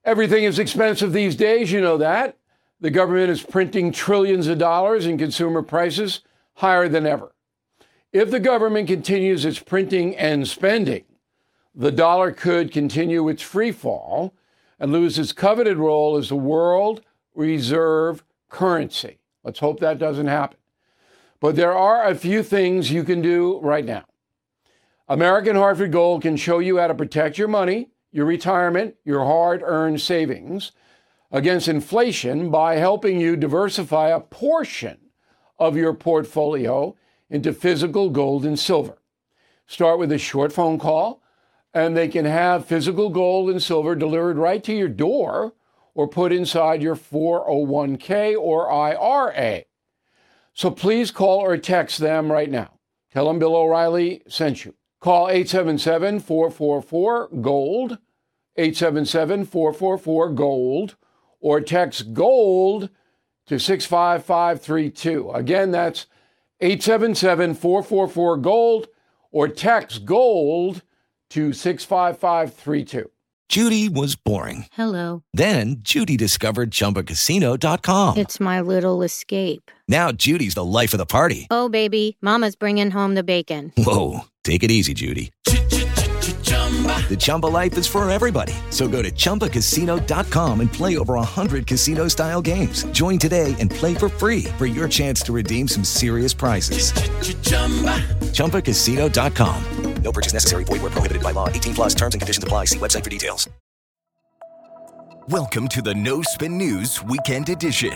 Everything is expensive these days, you know that. The government is printing trillions of dollars and consumer prices higher than ever. If the government continues its printing and spending, the dollar could continue its free fall and lose its coveted role as the world reserve currency. Let's hope that doesn't happen. But there are a few things you can do right now. American Hartford Gold can show you how to protect your money, your retirement, your hard-earned savings against inflation by helping you diversify a portion of your portfolio into physical gold and silver. Start with a short phone call, and they can have physical gold and silver delivered right to your door or put inside your 401k or IRA. So please call or text them right now. Tell them Bill O'Reilly sent you. Call 877-444-GOLD, 877-444-GOLD, or text GOLD to 65532. Again, that's 877-444-GOLD, or text GOLD to 65532. Judy was boring. Hello. Then Judy discovered ChumbaCasino.com. It's my little escape. Now Judy's the life of the party. Oh, baby, mama's bringing home the bacon. Whoa, take it easy, Judy. The Chumba life is for everybody. So go to ChumbaCasino.com and play over 100 casino-style games. Join today and play for free for your chance to redeem some serious prizes. ChumbaCasino.com. No purchase necessary. Void where prohibited by law. 18 plus terms and conditions apply. See website for details. Welcome to the No Spin News Weekend Edition.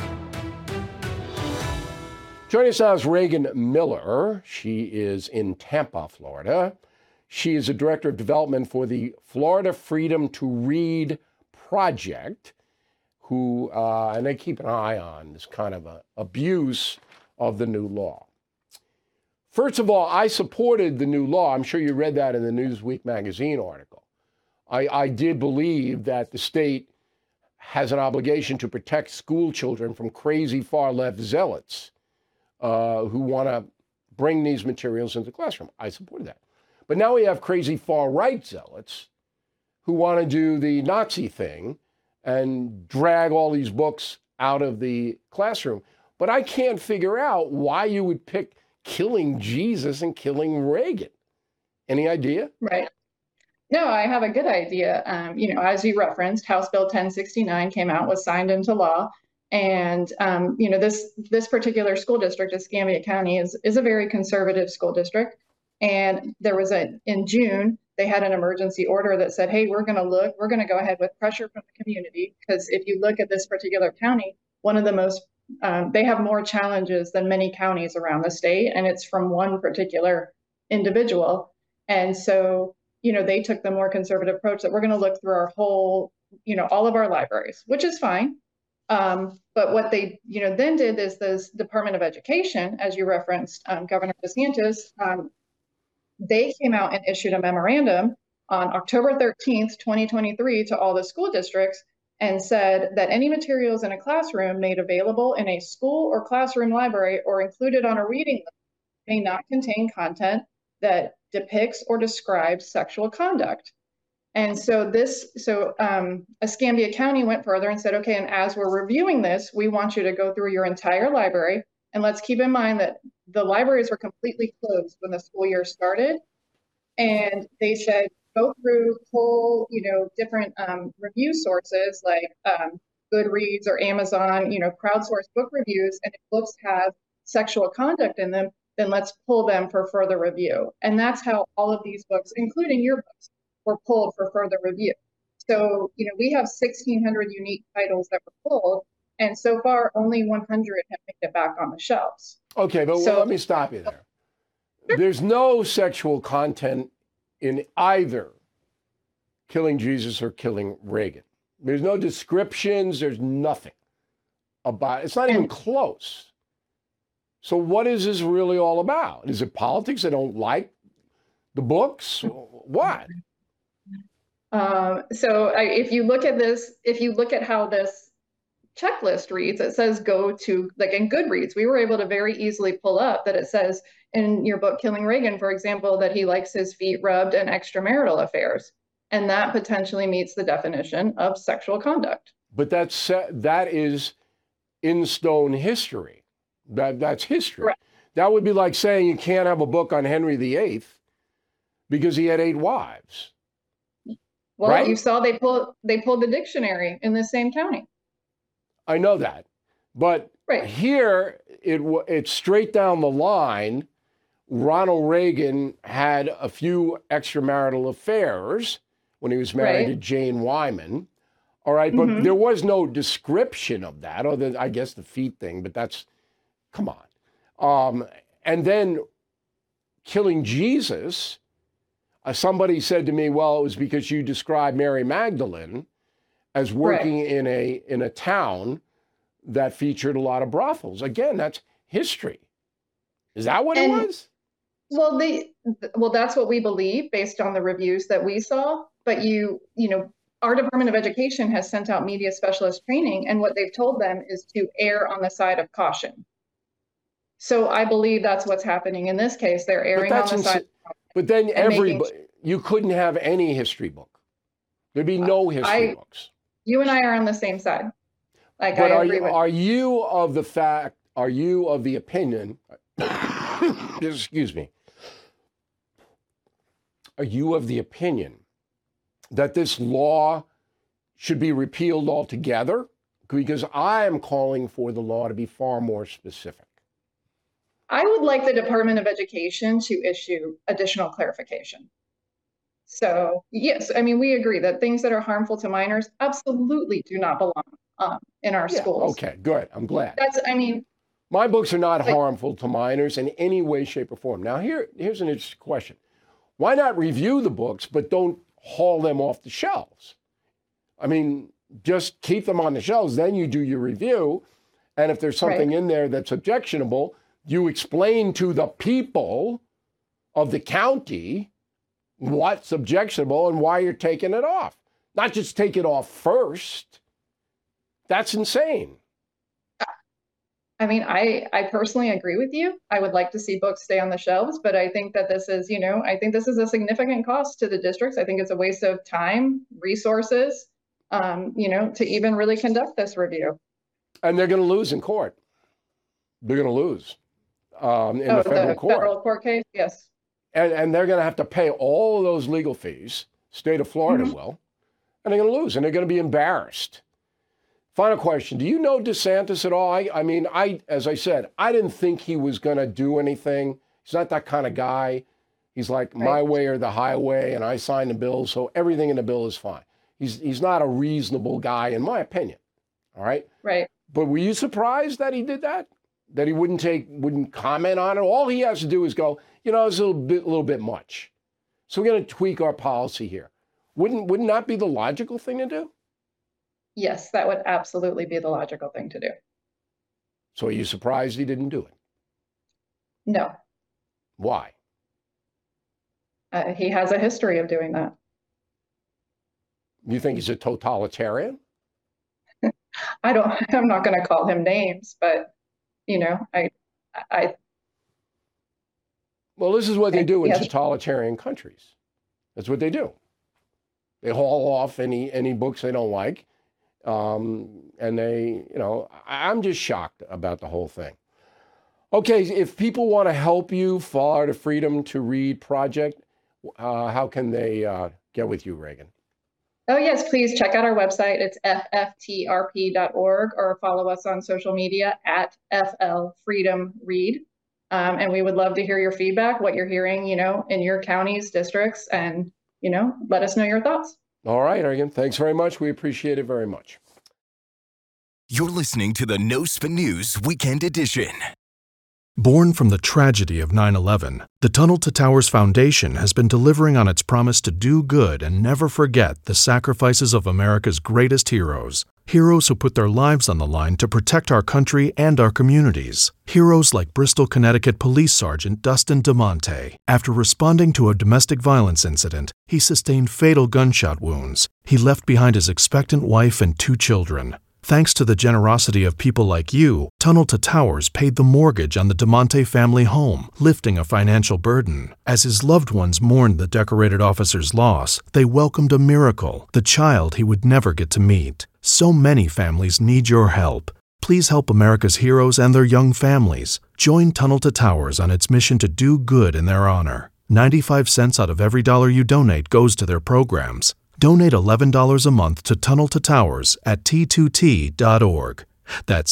Joining us now is Reagan Miller. She is in Tampa, Florida. She is the Director of Development for the Florida Freedom to Read Project, who, and they keep an eye on this kind of abuse of the new law. First of all, I supported the new law. I'm sure you read that in the Newsweek magazine article. I did believe that the state has an obligation to protect school children from crazy far-left zealots who want to bring these materials into the classroom. I supported that. But now we have crazy far-right zealots who want to do the Nazi thing and drag all these books out of the classroom. But I can't figure out why you would pick killing Jesus and killing Reagan. Any idea? Right. No, I have a good idea. As you referenced, House Bill 1069 came out, was signed into law. And, this particular school district, Escambia County, is a very conservative school district. And there was in June, they had an emergency order that said, hey, we're going to go ahead with pressure from the community. Because if you look at this particular county, one of the most, they have more challenges than many counties around the state. And it's from one particular individual. And so, they took the more conservative approach that we're going to look through our whole, all of our libraries, which is fine. But what they, then did is this Department of Education, as you referenced, Governor DeSantis, they came out and issued a memorandum on October 13th, 2023 to all the school districts and said that any materials in a classroom made available in a school or classroom library or included on a reading list may not contain content that depicts or describes sexual conduct. And so Escambia County went further and said, okay, and as we're reviewing this, we want you to go through your entire library. And let's keep in mind that the libraries were completely closed when the school year started. And they said, go through whole, different review sources like Goodreads or Amazon, crowdsourced book reviews. And if books have sexual conduct in them, then let's pull them for further review. And that's how all of these books, including your books, were pulled for further review. So, we have 1,600 unique titles that were pulled. And so far, only 100 have made it back on the shelves. Okay, but let me stop you there. There's no sexual content in either killing Jesus or killing Reagan. There's no descriptions. There's nothing about it. It's not even close. So what is this really all about? Is it politics? They don't like the books? What? If you look at how this checklist reads, it says go to, like in Goodreads, we were able to very easily pull up that it says in your book, Killing Reagan, for example, that he likes his feet rubbed and extramarital affairs. And that potentially meets the definition of sexual conduct. But that is in stone history. That's history. Right. That would be like saying you can't have a book on Henry VIII because he had 8 wives. Well, right? You saw they pulled the dictionary in the same county. I know that. But right. Here, it's straight down the line. Ronald Reagan had a few extramarital affairs when he was married to Jane Wyman. All right, but there was no description of that, other than, I guess, the feet thing, but that's, come on. And then killing Jesus, somebody said to me, well, it was because you described Mary Magdalene as working in a town that featured a lot of brothels. Again, that's history. Is that what it was? Well, that's what we believe based on the reviews that we saw. But our Department of Education has sent out media specialist training, and what they've told them is to err on the side of caution. So I believe that's what's happening in this case. They're erring on the side of caution. But then you couldn't have any history book. There'd be no history books. You and I are on the same side. But are you of the opinion, excuse me, are you of the opinion that this law should be repealed altogether? Because I am calling for the law to be far more specific. I would like the Department of Education to issue additional clarification. So, yes, I mean, we agree that things that are harmful to minors absolutely do not belong in our schools. Okay, good. I'm glad. My books are not harmful to minors in any way, shape, or form. Now, here's an interesting question. Why not review the books, but don't haul them off the shelves? I mean, just keep them on the shelves, then you do your review. And if there's something in there that's objectionable, you explain to the people of the county what's objectionable and why you're taking it off. Not just take it off first. That's insane. I mean, I personally agree with you. I would like to see books stay on the shelves, but I think that this is, a significant cost to the districts. I think it's a waste of time, resources, to even really conduct this review. And they're going to lose in court. They're going to lose in the federal court. Federal court case, yes. And they're going to have to pay all of those legal fees. State of Florida will. And they're going to lose, and they're going to be embarrassed. Final question. Do you know DeSantis at all? As I said, I didn't think he was going to do anything. He's not that kind of guy. He's like my way or the highway, and I sign the bill, so everything in the bill is fine. He's not a reasonable guy, in my opinion. All right? Right. But were you surprised that he did that? That he wouldn't comment on it? All he has to do is go, it's a little bit much. So we're going to tweak our policy here. Wouldn't that be the logical thing to do? Yes, that would absolutely be the logical thing to do. So are you surprised he didn't do it? No. Why? He has a history of doing that. You think he's a totalitarian? I'm not going to call him names, but, Well, this is what they do in totalitarian countries. That's what they do. They haul off any books they don't like. And they, I'm just shocked about the whole thing. Okay, if people want to help you, Florida Freedom to Read Project, how can they get with you, Reagan? Oh, yes, please check out our website. It's fftrp.org, or follow us on social media at FL Freedom Read. And we would love to hear your feedback, what you're hearing, in your counties, districts, and, let us know your thoughts. All right, Reagan, thanks very much. We appreciate it very much. You're listening to the No Spin News Weekend Edition. Born from the tragedy of 9/11, the Tunnel to Towers Foundation has been delivering on its promise to do good and never forget the sacrifices of America's greatest heroes. Heroes who put their lives on the line to protect our country and our communities. Heroes like Bristol, Connecticut Police Sergeant Dustin DeMonte. After responding to a domestic violence incident, he sustained fatal gunshot wounds. He left behind his expectant wife and 2 children. Thanks to the generosity of people like you, Tunnel to Towers paid the mortgage on the DeMonte family home, lifting a financial burden. As his loved ones mourned the decorated officer's loss, they welcomed a miracle, the child he would never get to meet. So many families need your help. Please help America's heroes and their young families. Join Tunnel to Towers on its mission to do good in their honor. 95 cents out of every dollar you donate goes to their programs. Donate $11 a month to Tunnel to Towers at T2T.org. That's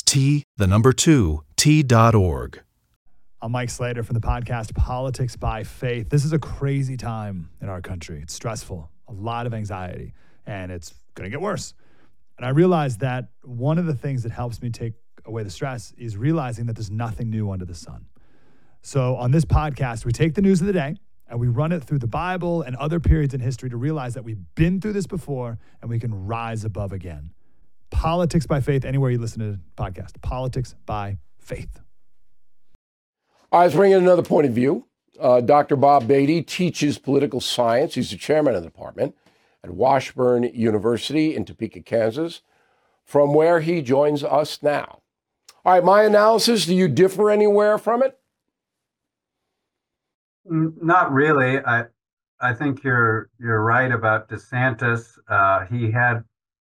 T2T.org. I'm Mike Slater from the podcast Politics by Faith. This is a crazy time in our country. It's stressful, a lot of anxiety, and it's going to get worse. And I realized that one of the things that helps me take away the stress is realizing that there's nothing new under the sun. So on this podcast, we take the news of the day and we run it through the Bible and other periods in history to realize that we've been through this before and we can rise above again. Politics by Faith, anywhere you listen to the podcast. Politics by Faith. All right, let's bring in another point of view. Dr. Bob Beatty teaches political science. He's the chairman of the department at Washburn University in Topeka, Kansas, from where he joins us now. All right, my analysis, do you differ anywhere from it? Not really. I think you're right about DeSantis. He had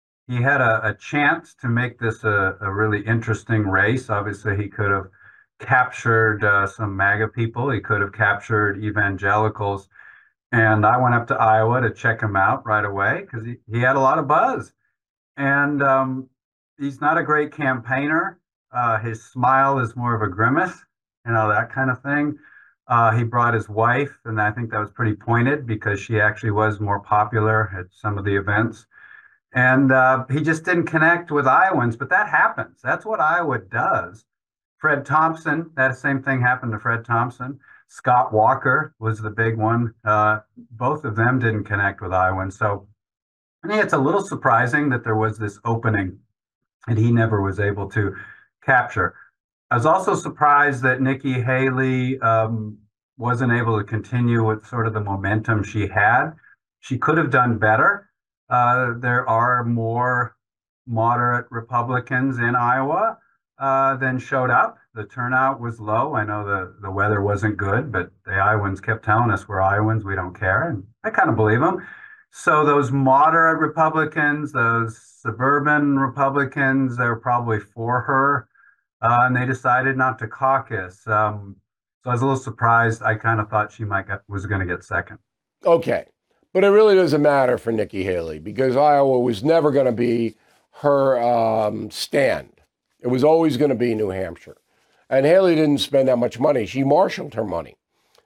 a chance to make this a really interesting race. Obviously, he could have captured some MAGA people. He could have captured evangelicals. And I went up to Iowa to check him out right away because he had a lot of buzz. And he's not a great campaigner. His smile is more of a grimace, that kind of thing. He brought his wife, and I think that was pretty pointed because she actually was more popular at some of the events. And he just didn't connect with Iowans, but that happens. That's what Iowa does. Fred Thompson, that same thing happened to Fred Thompson. Scott Walker was the big one. Both of them didn't connect with Iowans. So I think it's a little surprising that there was this opening and he never was able to capture. I was also surprised that Nikki Haley wasn't able to continue with sort of the momentum she had. She could have done better. There are more moderate Republicans in Iowa than showed up. The turnout was low. I know the weather wasn't good, but the Iowans kept telling us we're Iowans, we don't care. And I kind of believe them. So those moderate Republicans, those suburban Republicans, they're probably for her. And they decided not to caucus. So I was a little surprised. I kind of thought she was going to get second. Okay. But it really doesn't matter for Nikki Haley because Iowa was never going to be her stand. It was always going to be New Hampshire. And Haley didn't spend that much money. She marshaled her money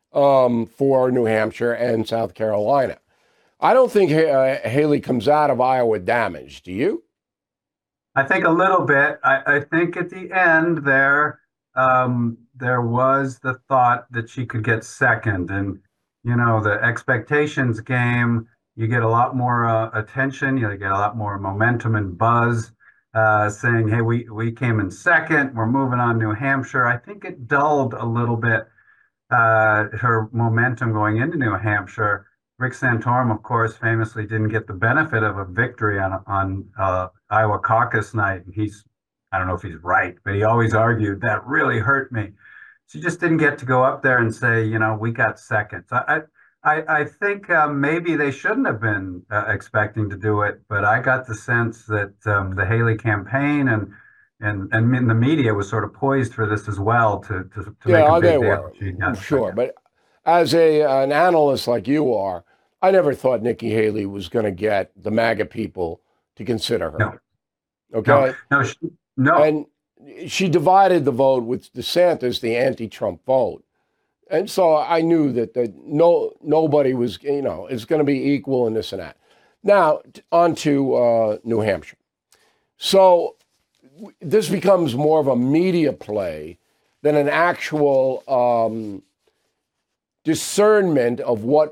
for New Hampshire and South Carolina. I don't think Haley comes out of Iowa damaged. Do you? I think a little bit. I think at the end there was the thought that she could get second. And, the expectations game, you get a lot more attention. You get a lot more momentum and buzz saying, hey, we came in second. We're moving on New Hampshire. I think it dulled a little bit her momentum going into New Hampshire. Rick Santorum, of course, famously didn't get the benefit of a victory on Iowa caucus night. I don't know if he's right, but he always argued that really hurt me. She just didn't get to go up there and say, we got second. So I think maybe they shouldn't have been expecting to do it, but I got the sense that the Haley campaign and the media was sort of poised for this as well to make a big deal. I'm sure, but as an analyst like you are, I never thought Nikki Haley was going to get the MAGA people to consider her. No. Okay? No. And she divided the vote with DeSantis, the anti-Trump vote. And so I knew that nobody was, it's going to be equal and this and that. Now, on to New Hampshire. So this becomes more of a media play than an actual discernment of what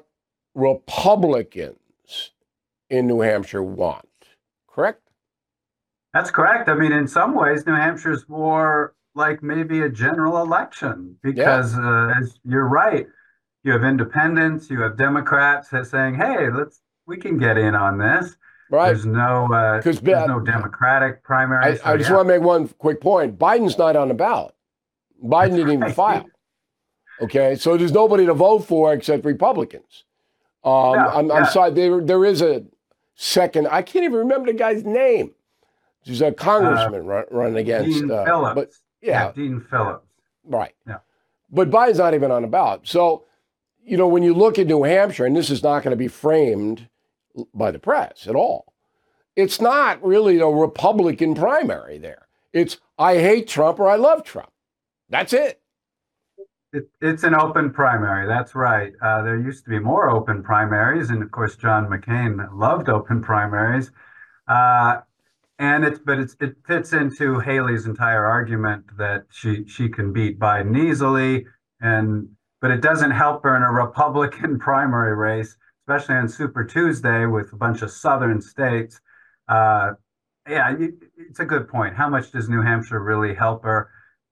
Republicans in New Hampshire want. Correct? That's correct. I mean, in some ways, New Hampshire's more like maybe a general election because as you're right, you have independents, you have Democrats saying, hey, we can get in on this. Right. There's no Democratic primary. I just want to make one quick point. Biden's not on the ballot. Biden didn't even file. Okay, so there's nobody to vote for except Republicans. I'm sorry. There is a second. I can't even remember the guy's name. There's a congressman running against Dean Phillips. But yeah, Dean Phillips. Right. Yeah. But Biden's not even on the ballot. So, when you look at New Hampshire, and this is not going to be framed by the press at all, it's not really a Republican primary there. It's I hate Trump or I love Trump. That's it. It's an open primary. That's right. There used to be more open primaries, and of course, John McCain loved open primaries. It fits into Haley's entire argument that she can beat Biden easily, but it doesn't help her in a Republican primary race, especially on Super Tuesday with a bunch of southern states. It's a good point. How much does New Hampshire really help her?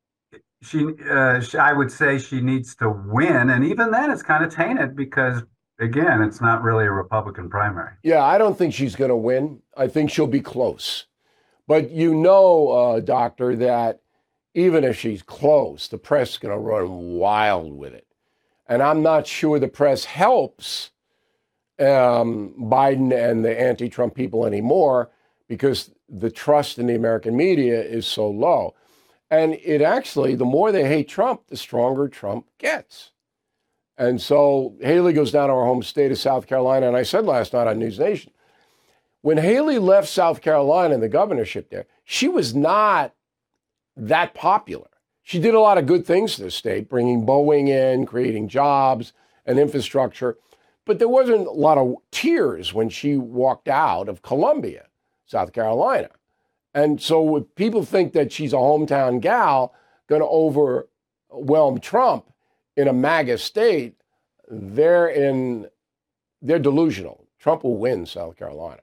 I would say she needs to win, and even then, it's kind of tainted because, again, it's not really a Republican primary. Yeah, I don't think she's going to win. I think she'll be close. But doctor, that even if she's close, the press is going to run wild with it. And I'm not sure the press helps Biden and the anti-Trump people anymore because the trust in the American media is so low. And it actually, the more they hate Trump, the stronger Trump gets. And so Haley goes down to our home state of South Carolina. And I said last night on News Nation, when Haley left South Carolina and the governorship there, she was not that popular. She did a lot of good things to the state, bringing Boeing in, creating jobs and infrastructure. But there wasn't a lot of tears when she walked out of Columbia, South Carolina. And so if people think that she's a hometown gal going to overwhelm Trump in a MAGA state, they're delusional. Trump will win South Carolina.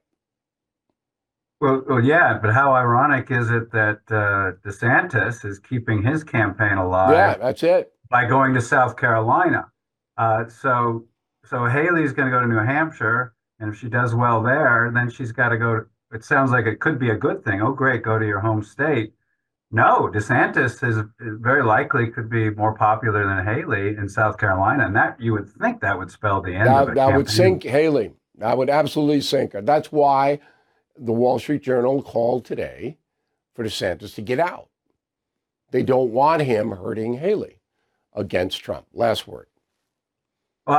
Well, yeah, but how ironic is it that DeSantis is keeping his campaign alive? Yeah, that's it. By going to South Carolina. So Haley's going to go to New Hampshire, and if she does well there, then she's got to go. It sounds like it could be a good thing. Oh, great, go to your home state. No, DeSantis is very likely could be more popular than Haley in South Carolina, and that you would think that would spell the end of it. That would sink Haley. That would absolutely sink her. That's why the Wall Street Journal called today for DeSantis to get out. They don't want him hurting Haley against Trump. Last word. Well,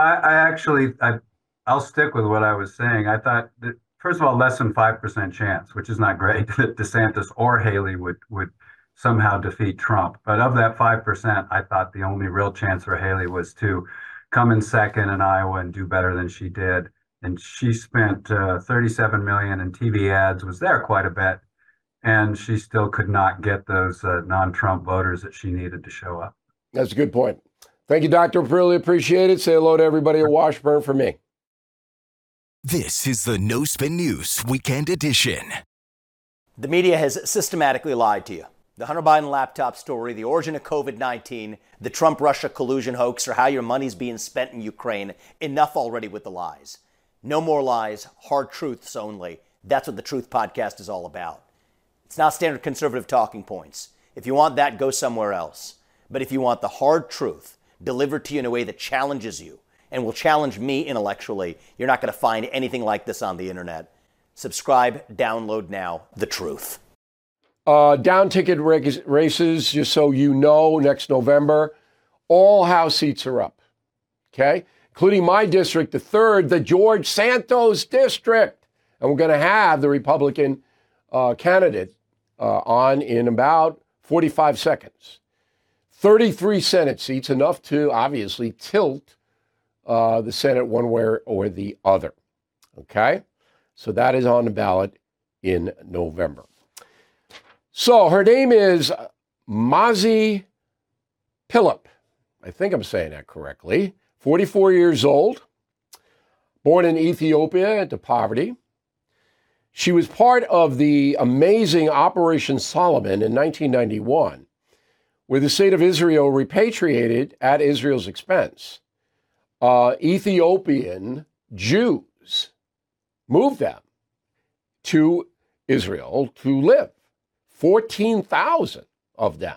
I'll stick with what I was saying. I thought that, first of all, less than 5% chance, which is not great, that DeSantis or Haley would somehow defeat Trump. But of that 5%, I thought the only real chance for Haley was to come in second in Iowa and do better than she did. And she spent $37 million in TV ads, was there quite a bit, and she still could not get those non-Trump voters that she needed to show up. That's a good point. Thank you, Dr. Really appreciate it. Say hello to everybody at Washburn for me. This is the No Spin News Weekend Edition. The media has systematically lied to you. The Hunter Biden laptop story, the origin of COVID-19, the Trump-Russia collusion hoax, or how your money's being spent in Ukraine. Enough already with the lies. No more lies, hard truths only. That's what the Truth Podcast is all about. It's not standard conservative talking points. If you want that, go somewhere else. But if you want the hard truth delivered to you in a way that challenges you and will challenge me intellectually, you're not going to find anything like this on the internet. Subscribe, download now, The Truth. Down ticket races, just so you know, next November, all House seats are up, okay? Including my district, the 3rd, the George Santos district. And we're going to have the Republican candidate on in about 45 seconds. 33 Senate seats, enough to obviously tilt the Senate one way or the other. Okay? So that is on the ballot in November. So her name is Mazi Pilip. I think I'm saying that correctly. 44 years old, born in Ethiopia into poverty. She was part of the amazing Operation Solomon in 1991, where the state of Israel repatriated, at Israel's expense, Ethiopian Jews, moved them to Israel to live, 14,000 of them.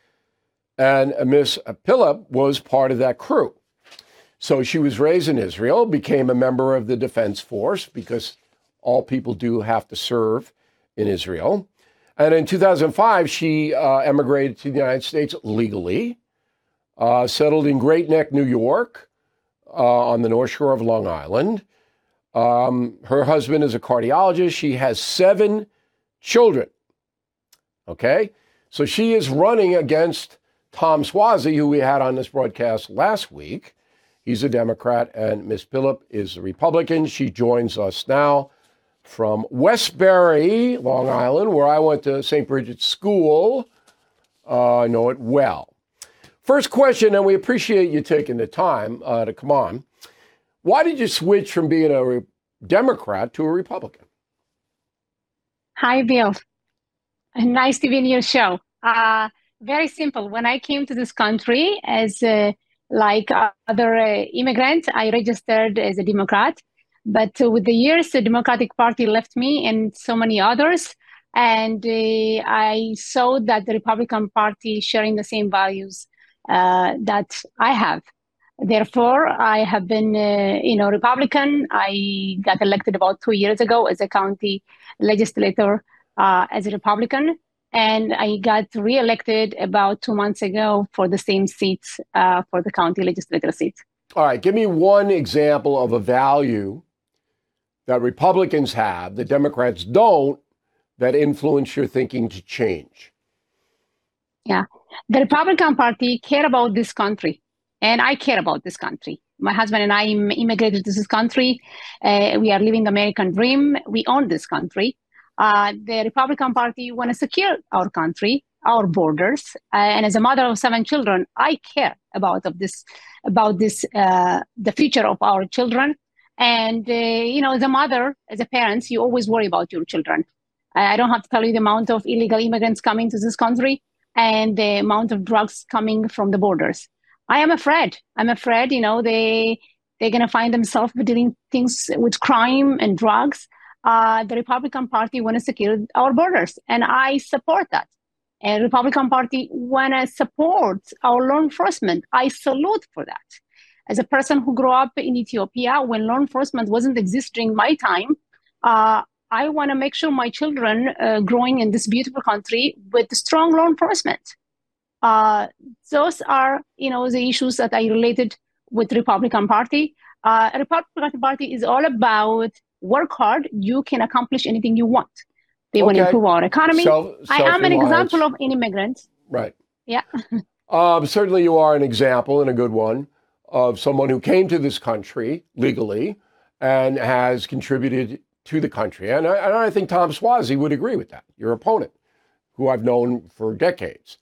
And Miss Pilip was part of that crew. So she was raised in Israel, became a member of the Defense Force, because all people do have to serve in Israel. And in 2005, she emigrated to the United States legally, settled in Great Neck, New York, on the North Shore of Long Island. Her husband is a cardiologist. She has 7 children. Okay? So she is running against Tom Suozzi, who we had on this broadcast last week. He's a Democrat, and Ms. Pilip is a Republican. She joins us now from Westbury, Long Island, where I went to St. Bridget's School. I know it well. First question, and we appreciate you taking the time to come on. Why did you switch from being a Democrat to a Republican? Hi, Bill. Nice to be in your show. Very simple. When I came to this country as like other immigrants, I registered as a Democrat. But with the years, the Democratic Party left me and so many others. And I saw that the Republican Party sharing the same values that I have. Therefore, I have been, Republican. I got elected about 2 years ago as a county legislator as a Republican. And I got reelected about 2 months ago for the same seats, for the county legislator seat. All right. Give me one example of a value that Republicans have that Democrats don't that influence your thinking to change. Yeah. The Republican Party care about this country, and I care about this country. My husband and I immigrated to this country. We are living the American dream. We own this country. The Republican Party want to secure our country, our borders. And as a mother of 7 children, I care about this, the future of our children. And, as a mother, as a parent, you always worry about your children. I don't have to tell you the amount of illegal immigrants coming to this country and the amount of drugs coming from the borders. I am afraid. I'm afraid, they're going to find themselves doing things with crime and drugs. The Republican Party want to secure our borders, and I support that. And Republican Party want to support our law enforcement. I salute for that. As a person who grew up in Ethiopia when law enforcement wasn't existing in my time, I want to make sure my children growing in this beautiful country with strong law enforcement. Those are, the issues that I related with Republican Party. Republican Party is all about work hard. You can accomplish anything you want. They want to improve our economy. I am an example of an immigrant. Right. Yeah. Certainly you are an example, and a good one, of someone who came to this country legally and has contributed to the country. And I think Tom Suozzi would agree with that, your opponent, who I've known for decades.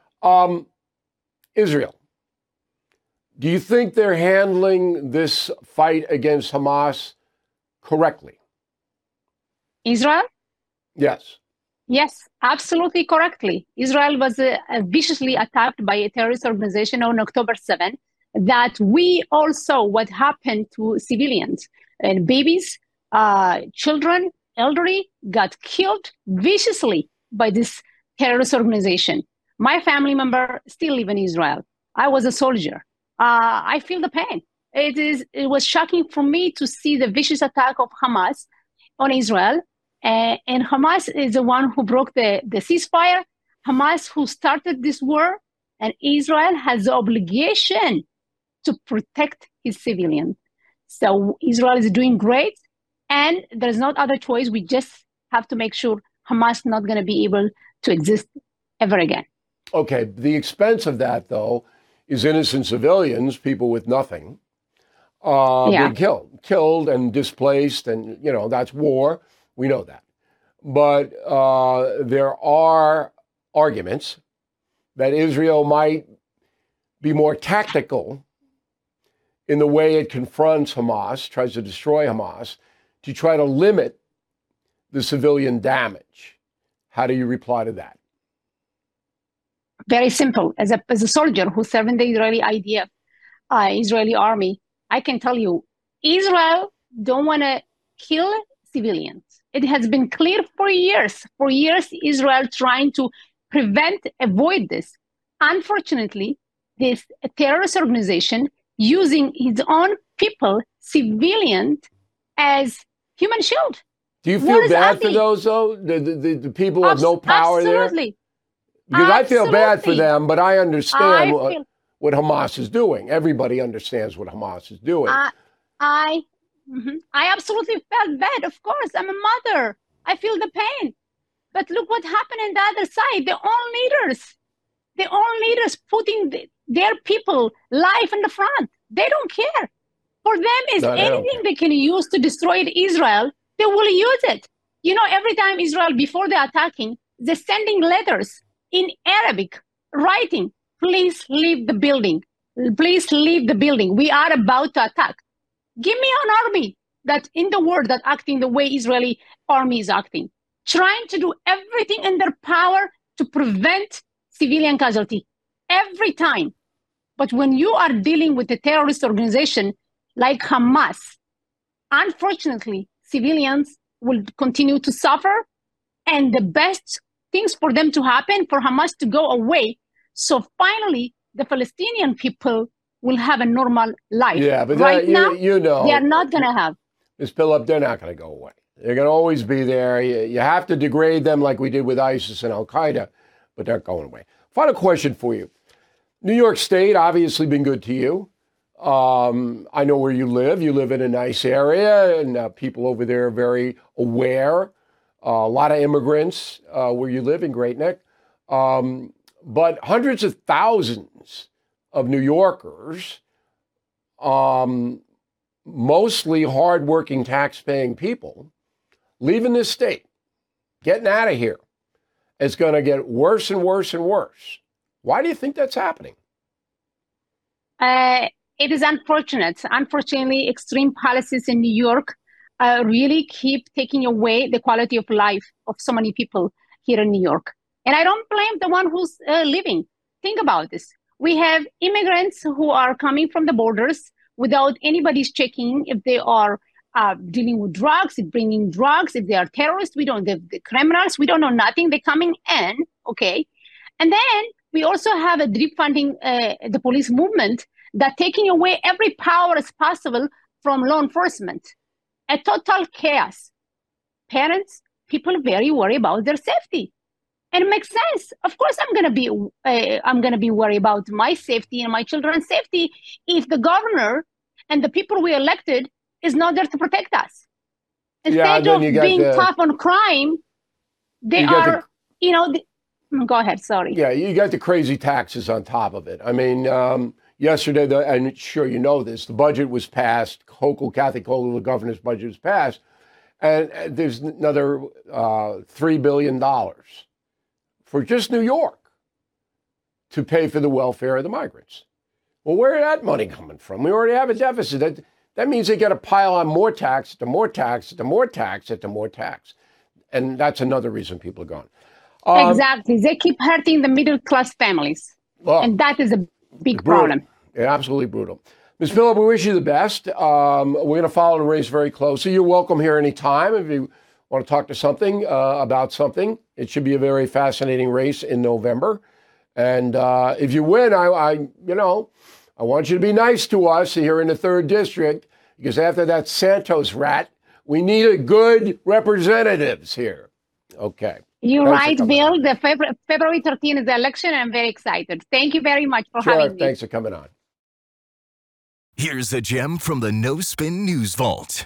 Israel. Do you think they're handling this fight against Hamas correctly? Israel? Yes. Yes, absolutely correctly. Israel was viciously attacked by a terrorist organization on October 7th. That we all saw what happened to civilians and babies, children, elderly got killed viciously by this terrorist organization. My family member still live in Israel. I was a soldier. I feel the pain. It was shocking for me to see the vicious attack of Hamas on Israel. And Hamas is the one who broke the ceasefire. Hamas who started this war, and Israel has the obligation to protect his civilians. So Israel is doing great, and there's not other choice. We just have to make sure Hamas not going to be able to exist ever again. Okay, the expense of that, though, is innocent civilians, people with nothing, being killed and displaced, and, that's war. We know that. But there are arguments that Israel might be more tactical in the way it confronts Hamas, tries to destroy Hamas, to try to limit the civilian damage. How do you reply to that? Very simple. As a soldier who served in the Israeli IDF, Israeli army, I can tell you, Israel don't want to kill civilians. It has been clear for years. For years, Israel trying to avoid this. Unfortunately, this terrorist organization using its own people, civilians, as human shield. Do you feel bad for those, though? The people who have no power absolutely. there? Because I feel bad for them, but I understand what Hamas is doing. Everybody understands what Hamas is doing. I absolutely felt bad. Of course, I'm a mother. I feel the pain. But look what happened on the other side. Their own leaders putting their people life in the front. They don't care. For them, is anything they can use to destroy Israel, they will use it. You know, every time Israel, before they're attacking, they're sending letters in Arabic, writing, please leave the building. Please leave the building. We are about to attack. Give me an army that in the world that acting the way Israeli army is acting, trying to do everything in their power to prevent civilian casualty every time. But when you are dealing with a terrorist organization like Hamas, unfortunately, civilians will continue to suffer. And the best things for them to happen, for Hamas to go away. So finally, the Palestinian people will have a normal life. Yeah, but right now, you know, they are not going to have. Ms. Phillip, they're not going to go away. They're going to always be there. You have to degrade them like we did with ISIS and Al-Qaeda, but they're going away. Final question for you. New York State, obviously been good to you. I know where you live. You live in a nice area, and people over there are very aware. A lot of immigrants where you live in Great Neck. But hundreds of thousands of New Yorkers, mostly hardworking, tax-paying people, leaving this state, getting out of here. It's going to get worse and worse and worse. Why do you think that's happening? It is unfortunate. Unfortunately, extreme policies in New York really keep taking away the quality of life of so many people here in New York. And I don't blame the one who's leaving. Think about this. We have immigrants who are coming from the borders without anybody's checking if they are dealing with drugs, if bringing drugs, if they are terrorists. We don't, the criminals, we don't know nothing. They're coming in, okay? And then we also have a defunding the police movement that taking away every power as possible from law enforcement. A total chaos. Parents, people very worried about their safety. And it makes sense. Of course, I'm gonna be worried about my safety and my children's safety if the governor and the people we elected is not there to protect us. Instead of being tough on crime, they are, go ahead, sorry. Yeah, you got the crazy taxes on top of it. I mean, yesterday, I'm sure you know this, the budget was passed, Kathy Hochul, the governor's budget was passed, and there's another $3 billion for just New York to pay for the welfare of the migrants. Well, where is that money coming from? We already have a deficit. That means they got to pile on more tax, to more tax, to more tax, to more tax. And that's another reason people are gone. Exactly. They keep hurting the middle class families. Well, and that is a big problem. Yeah, absolutely brutal. Ms. Phillip, we wish you the best. We're going to follow the race very closely. You're welcome here anytime if you want to talk to something about something. It should be a very fascinating race in November. And if you win, I want you to be nice to us here in the 3rd District, because after that Santos rat, we need good representatives here. Okay. You're right, Bill. The February 13th is the election, and I'm very excited. Thank you very much for having me. Thanks for coming on. Here's a gem from the No Spin News Vault.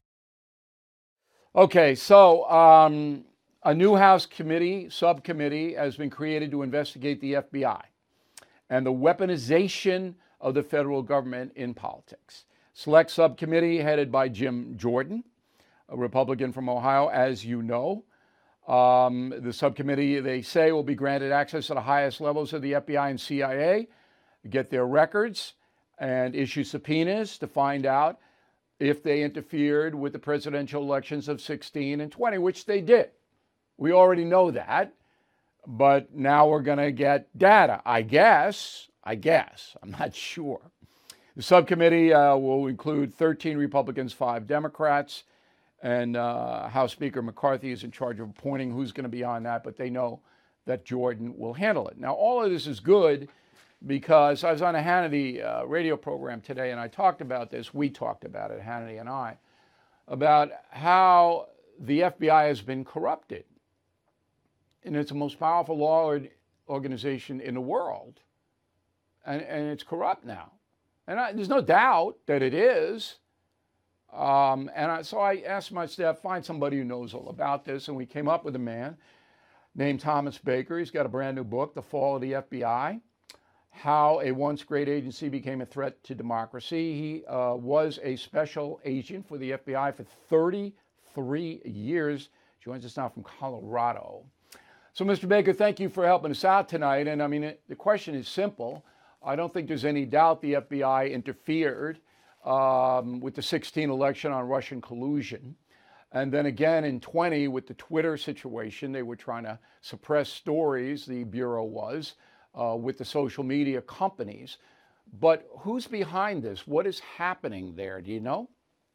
Okay, so a new House subcommittee has been created to investigate the FBI and the weaponization of the federal government in politics. Select subcommittee headed by Jim Jordan, a Republican from Ohio, as you know. The subcommittee, they say, will be granted access to the highest levels of the FBI and CIA, get their records, and issue subpoenas to find out if they interfered with the presidential elections of 16 and 20, which they did. We already know that, but now we're going to get data, I guess. I'm not sure. The subcommittee will include 13 Republicans, 5 Democrats, And House Speaker McCarthy is in charge of appointing who's going to be on that, but they know that Jordan will handle it. Now, all of this is good because I was on a Hannity radio program today, and I talked about this. We talked about it, Hannity and I, about how the FBI has been corrupted. And it's the most powerful law organization in the world. And it's corrupt now. And there's no doubt that it is. So I asked my staff, find somebody who knows all about this. And we came up with a man named Thomas Baker. He's got a brand new book, The Fall of the FBI, How a Once Great Agency Became a Threat to Democracy. He was a special agent for the FBI for 33 years. Joins us now from Colorado. So, Mr. Baker, thank you for helping us out tonight. And I mean, the question is simple. I don't think there's any doubt the FBI interfered with the 2016 election on Russian collusion. And then again in 20 with the Twitter situation, they were trying to suppress stories, the Bureau was, with the social media companies. But who's behind this? What is happening there? Do you know?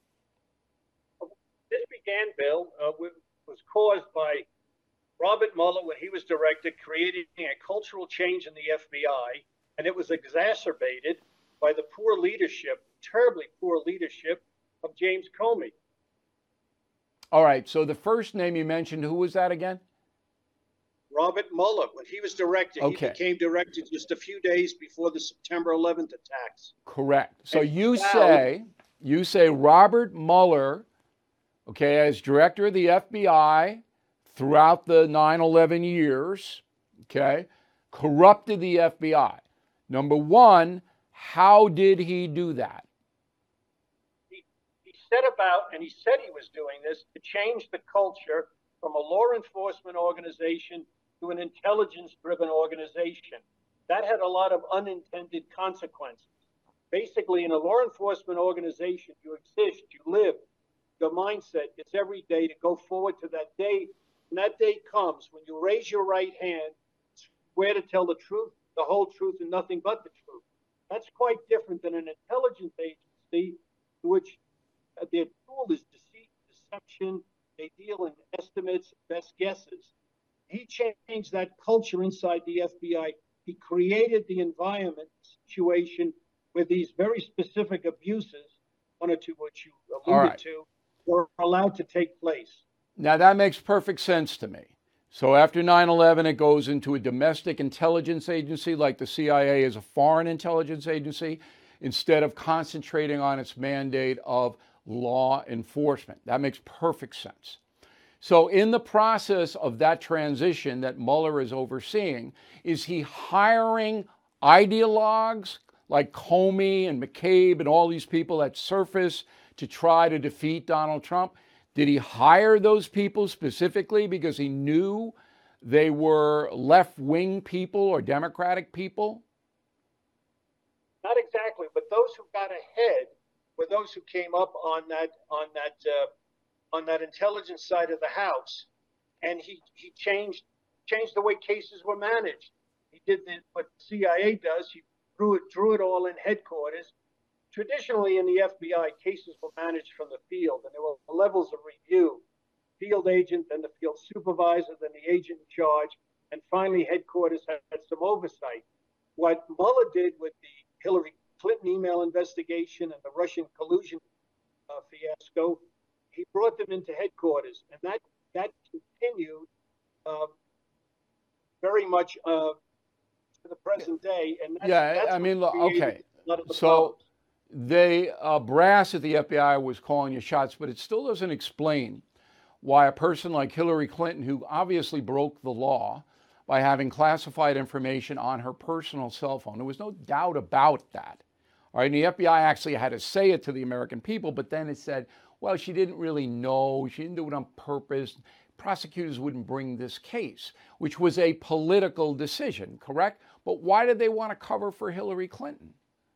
This began, Bill, was caused by Robert Mueller when he was director, creating a cultural change in the FBI, and it was exacerbated by the poor leadership, terribly poor leadership of James Comey. All right, so the first name you mentioned, who was that again? Robert Mueller, when he was director, he became director just a few days before the September 11th attacks. Correct. So you say Robert Mueller, okay, as director of the FBI throughout the 9/11 years, okay, corrupted the FBI. Number one, how did he do that? He set about, and he said he was doing this, to change the culture from a law enforcement organization to an intelligence-driven organization. That had a lot of unintended consequences. Basically, in a law enforcement organization, you exist, you live, your mindset is every day to go forward to that day. And that day comes when you raise your right hand, swear to tell the truth, the whole truth, and nothing but the truth. That's quite different than an intelligence agency, which their tool is deceit, deception. They deal in estimates, best guesses. He changed that culture inside the FBI. He created the environment situation where these very specific abuses, one or two which you alluded to, were allowed to take place. Now that makes perfect sense to me. So after 9/11, it goes into a domestic intelligence agency like the CIA is a foreign intelligence agency instead of concentrating on its mandate of law enforcement. That makes perfect sense. So in the process of that transition that Mueller is overseeing, is he hiring ideologues like Comey and McCabe and all these people that surface to try to defeat Donald Trump? Did he hire those people specifically because he knew they were left-wing people or Democratic people? Not exactly, but those who got ahead were those who came up on that intelligence side of the house, and he changed the way cases were managed. He did what the CIA does. He drew it all in headquarters. Traditionally in the FBI, cases were managed from the field, and there were levels of review: field agent, then the field supervisor, then the agent in charge, and finally headquarters had some oversight. What Mueller did with the Hillary Clinton email investigation and the Russian collusion fiasco, he brought them into headquarters, and that continued very much to the present day. And that's I mean, look, okay, so they brass at the FBI was calling you shots, but it still doesn't explain why a person like Hillary Clinton, who obviously broke the law by having classified information on her personal cell phone, there was no doubt about that. All right, and the FBI actually had to say it to the American people, but then it said, well, she didn't really know, she didn't do it on purpose. Prosecutors wouldn't bring this case, which was a political decision, correct? But why did they want to cover for Hillary Clinton?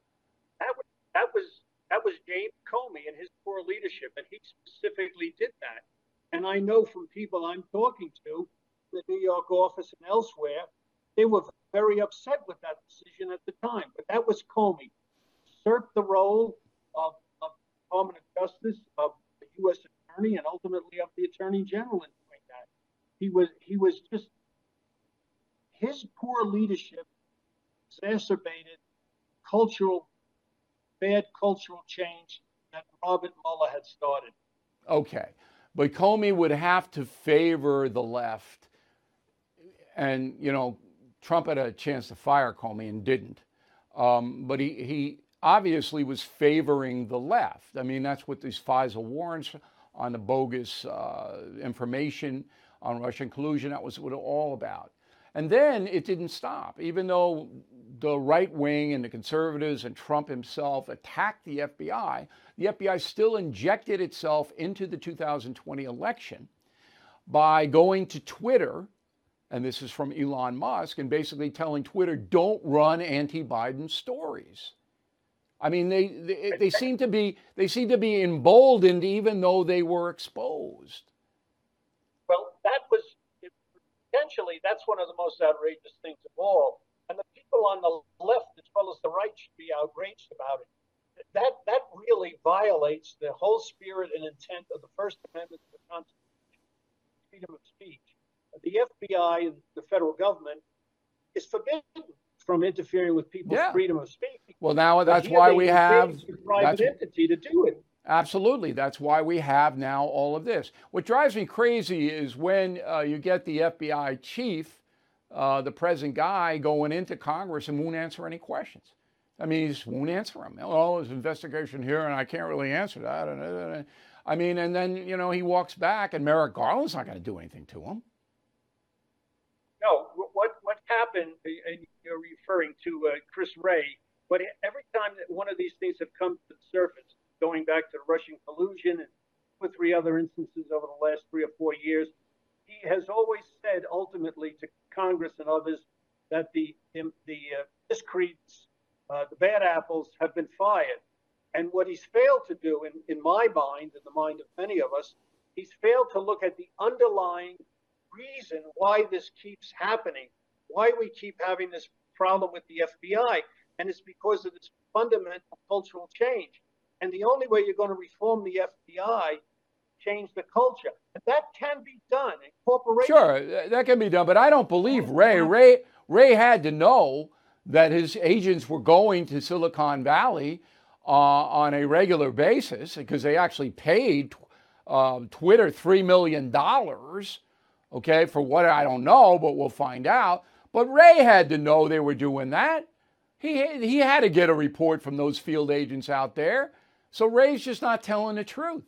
That was James Comey and his poor leadership, and he specifically did that. And I know from people I'm talking to, the New York office and elsewhere, they were very upset with that decision at the time. But that was Comey. Usurped the role of Department of Justice, of the U.S. attorney and ultimately of the attorney general in doing that. He was just, his poor leadership exacerbated bad cultural change that Robert Mueller had started. Okay, but Comey would have to favor the left. And, you know, Trump had a chance to fire Comey and didn't. But he obviously was favoring the left. I mean, that's what these FISA warrants on the bogus information on Russian collusion, that was what it was all about. And then it didn't stop. Even though the right wing and the conservatives and Trump himself attacked the FBI still injected itself into the 2020 election by going to Twitter, and this is from Elon Musk, and basically telling Twitter, don't run anti-Biden stories. I mean, they seem to be emboldened even though they were exposed. Well, that's one of the most outrageous things of all. And the people on the left as well as the right should be outraged about it. That really violates the whole spirit and intent of the First Amendment to the Constitution, freedom of speech. The FBI and the federal government is forbidden from interfering with people's freedom of speech. Well, now that's why we have a private entity to do it. Absolutely. That's why we have now all of this. What drives me crazy is when you get the FBI chief, the present guy, going into Congress and won't answer any questions. I mean, he just won't answer them. Oh, there's an investigation here and I can't really answer that. I mean, and then, you know, he walks back and Merrick Garland's not going to do anything to him. No, what happened, and you're referring to Chris Wray, but every time that one of these things have come to the surface, going back to the Russian collusion and 2 or 3 other instances over the last 3 or 4 years, he has always said ultimately to Congress and others that the miscreants, the bad apples have been fired. And what he's failed to do, in my mind, in the mind of many of us, he's failed to look at the underlying reason why this keeps happening, why we keep having this problem with the FBI. And it's because of this fundamental cultural change. And the only way you're going to reform the FBI, change the culture. And that can be done. Sure, that can be done. But I don't believe Ray. Ray had to know that his agents were going to Silicon Valley on a regular basis because they actually paid Twitter $3 million. Okay, for what I don't know, but we'll find out. But Ray had to know they were doing that. He had to get a report from those field agents out there. So Ray's just not telling the truth.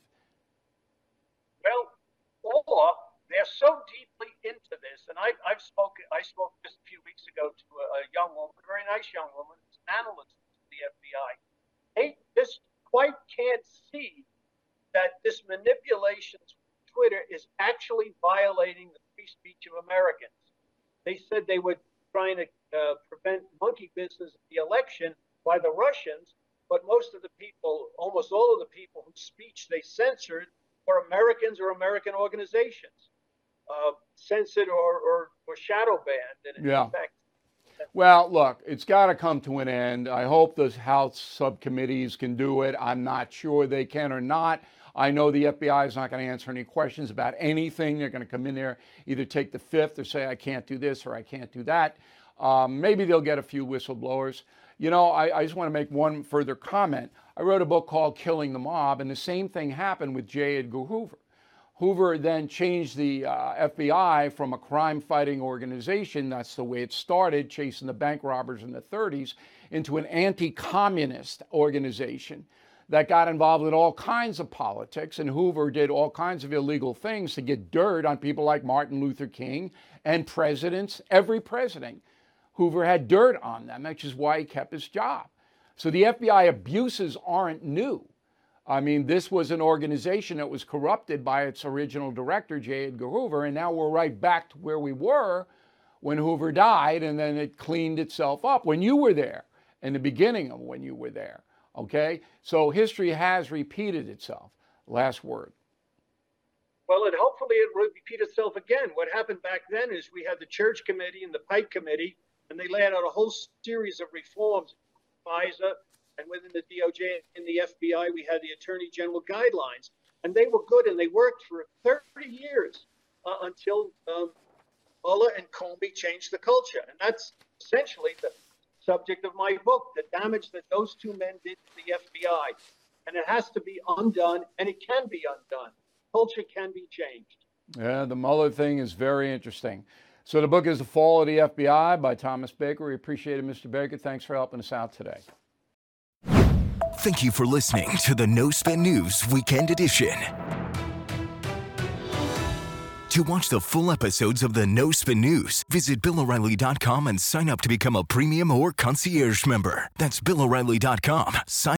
Well, or they're so deeply into this, and I spoke just a few weeks ago to a young woman, a very nice young woman, who's an analyst at the FBI. They just quite can't see that this manipulation to Twitter is actually violating the free speech of Americans. They said they were trying to prevent monkey business at the election by the Russians, but most of the people, almost all of the people whose speech they censored were Americans or American organizations, censored or shadow banned. And in effect, well, look, it's got to come to an end. I hope the House subcommittees can do it. I'm not sure they can or not. I know the FBI is not going to answer any questions about anything. They're going to come in there, either take the fifth or say, I can't do this or I can't do that. Maybe they'll get a few whistleblowers. You know, I just want to make one further comment. I wrote a book called Killing the Mob, and the same thing happened with J. Edgar Hoover. Hoover then changed the FBI from a crime-fighting organization, that's the way it started, chasing the bank robbers in the 30s, into an anti-communist organization that got involved in all kinds of politics, and Hoover did all kinds of illegal things to get dirt on people like Martin Luther King and presidents. Every president, Hoover had dirt on them, which is why he kept his job. So the FBI abuses aren't new. I mean, this was an organization that was corrupted by its original director, J. Edgar Hoover, and now we're right back to where we were when Hoover died, and then it cleaned itself up when you were there, in the beginning of when you were there. Okay, so history has repeated itself. Last word. Well, and hopefully it will repeat itself again. What happened back then is we had the Church Committee and the Pike Committee, and they laid out a whole series of reforms, FISA, and within the DOJ and the FBI, we had the Attorney General guidelines. And they were good, and they worked for 30 years until Mueller and Comey changed the culture. And that's essentially the subject of my book, the damage that those two men did to the FBI. And it has to be undone, and it can be undone. Culture can be changed. Yeah, the Mueller thing is very interesting. So the book is The Fall of the FBI by Thomas Baker. We appreciate it, Mr. Baker. Thanks for helping us out today. Thank you for listening to the No Spin News Weekend Edition. To watch the full episodes of the No Spin News, visit BillO'Reilly.com and sign up to become a premium or concierge member. That's BillO'Reilly.com. Sign